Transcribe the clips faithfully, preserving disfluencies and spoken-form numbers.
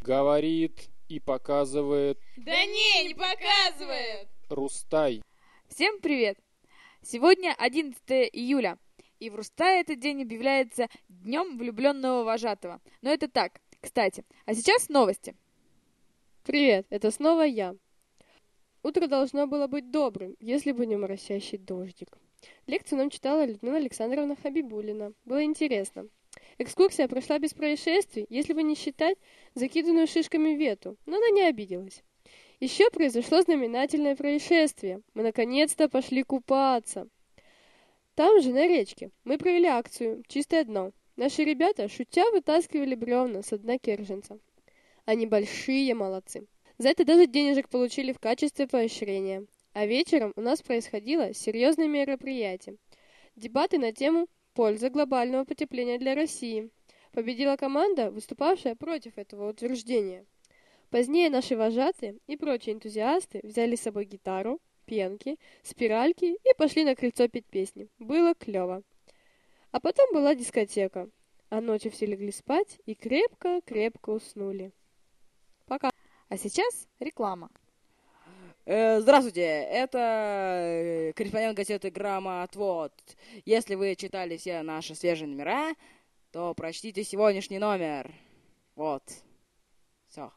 Говорит и показывает Да не, не показывает! Рустай. Всем привет! Сегодня одиннадцатое июля, и в Рустае этот день объявляется Днем влюбленного вожатого. Но это так, кстати. А сейчас новости. Привет, это снова я. Утро должно было быть добрым, если бы не моросящий дождик. Лекцию нам читала Людмила Александровна Хабибуллина. Было интересно. Экскурсия прошла без происшествий, если бы не считать закиданную шишками вету, но она не обиделась. Еще произошло знаменательное происшествие. Мы наконец-то пошли купаться. Там же, на речке, мы провели акцию «Чистое дно». Наши ребята, шутя, вытаскивали бревна с дна Керженца. Они большие молодцы. За это даже денежек получили в качестве поощрения. А вечером у нас происходило серьезное мероприятие. Дебаты на тему «Польза глобального потепления для России». Победила команда, выступавшая против этого утверждения. Позднее наши вожатые и прочие энтузиасты взяли с собой гитару, пенки, спиральки и пошли на крыльцо петь песни. Было клево. А потом была дискотека. А ночью все легли спать и крепко-крепко уснули. Пока. А сейчас реклама. Э, Здравствуйте, это корреспондент газеты «Грамотвод». Если вы читали все наши свежие номера, то прочтите сегодняшний номер. Вот. Все.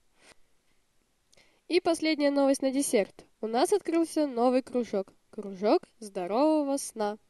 И последняя новость на десерт. У нас открылся новый кружок. Кружок здорового сна.